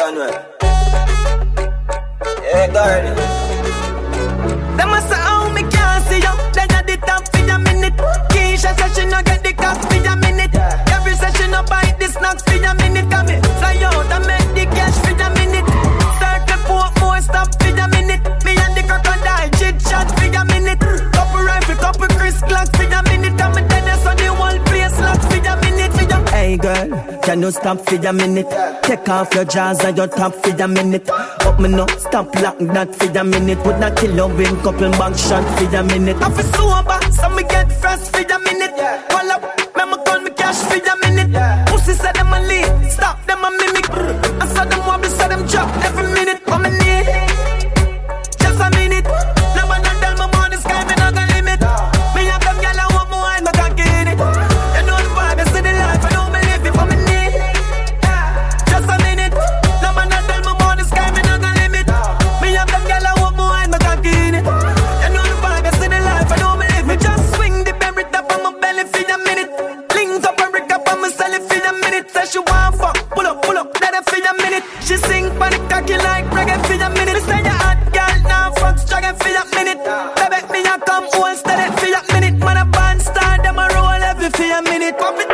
done well. Yeah, darling. Them must say, oh, me can't see you. Then at the top for a minute. Keisha says she no get the cost for a minute. Every session no buy the snacks for a minute. Come in, fly out and make the cash for a minute. Circle port more stop for a minute. Me and the crocodile chit chat for a minute. Couple rifle, couple Chris Glock for a minute. I'm a tennis on the whole place lock for a minute. Hey girl, can you stop for a minute? Take off your jaws and your top for a minute. Up me no, stop lock that for a minute. Would not kill you win couple back shot for a minute. I feel sober, so me get fresh for a minute. Call up, me call me cash for a minute. Pussy said them a lead, stop them a mimic. I saw them wobble, saw them drop every minute. Come in need, just a minute. No one not tell me more the sky, me not gonna limit. Me have them gyal I want more and I can't get it. You know the vibe, you see the life, I don't believe it. Come in need, just a minute. No one not tell me more the sky, me not gonna limit. Me have them gyal I want more and I can't get it. You know the vibe, you see the life, I don't believe it. Just swing the berry top on my belly for a minute. Link up and rick up on my celly for a minute. Say she want fuck, pull up, let her for a minute. She sing panic cocky like reggae for a minute. Say you hot girl, now fuck dragon for a minute. Baby, me a come home steady for a minute. Man a band star, them a roll every for a minute. Pop it